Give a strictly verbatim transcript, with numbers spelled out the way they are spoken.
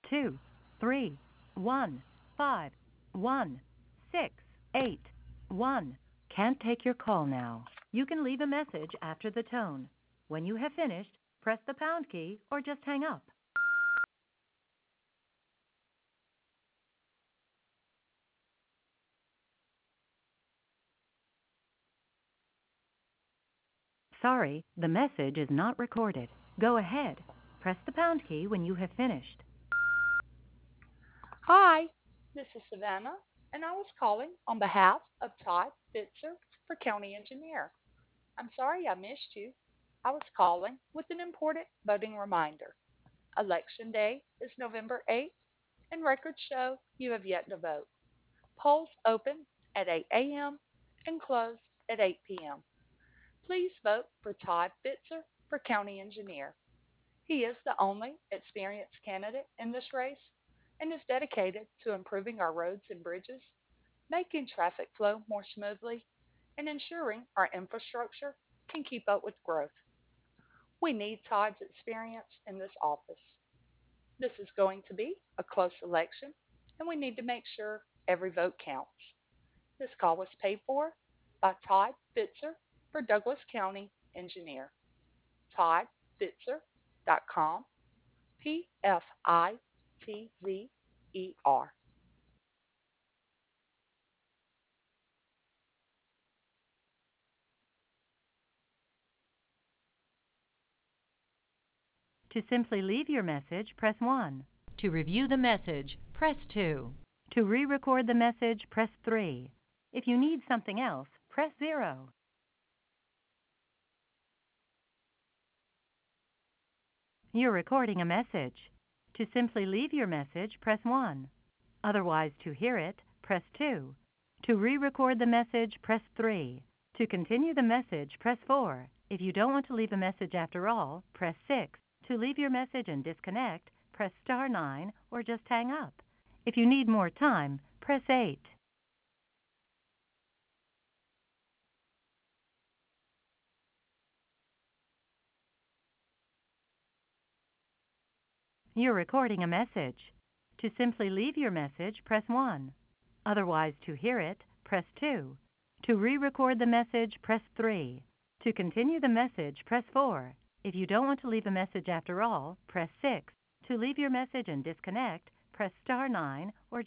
two, three, one, five, one, six, eight, one. Can't take your call now. You can leave a message after the tone. When you have finished, press the pound key or just hang up. Sorry, the message is not recorded. Go ahead. Press the pound key when you have finished. Hi, this is Savannah, and I was calling on behalf of Todd Fitzer for County Engineer. I'm sorry I missed you. I was calling with an important voting reminder. Election Day is November eighth, and records show you have yet to vote. Polls open at eight a m and close at eight p m. Please vote for Todd Fitzer for County Engineer. He is the only experienced candidate in this race and is dedicated to improving our roads and bridges, making traffic flow more smoothly, and ensuring our infrastructure can keep up with growth. We need Todd's experience in this office. This is going to be a close election, and we need to make sure every vote counts. This call was paid for by Todd Fitzer for Douglas County Engineer. todd fitzer dot com, P F I T Z E R. To simply leave your message, press one. To review the message, press two. To re-record the message, press three. If you need something else, press zero. You're recording a message. To simply leave your message, press one. Otherwise, to hear it, press two. To re-record the message, press three. To continue the message, press four. If you don't want to leave a message after all, press six. To leave your message and disconnect, press star nine or just hang up. If you need more time, press eight. You're recording a message. To simply leave your message, press one. Otherwise, to hear it, press two. To re-record the message, press three. To continue the message, press four. If you don't want to leave a message after all, press six. To leave your message and disconnect, press star nine or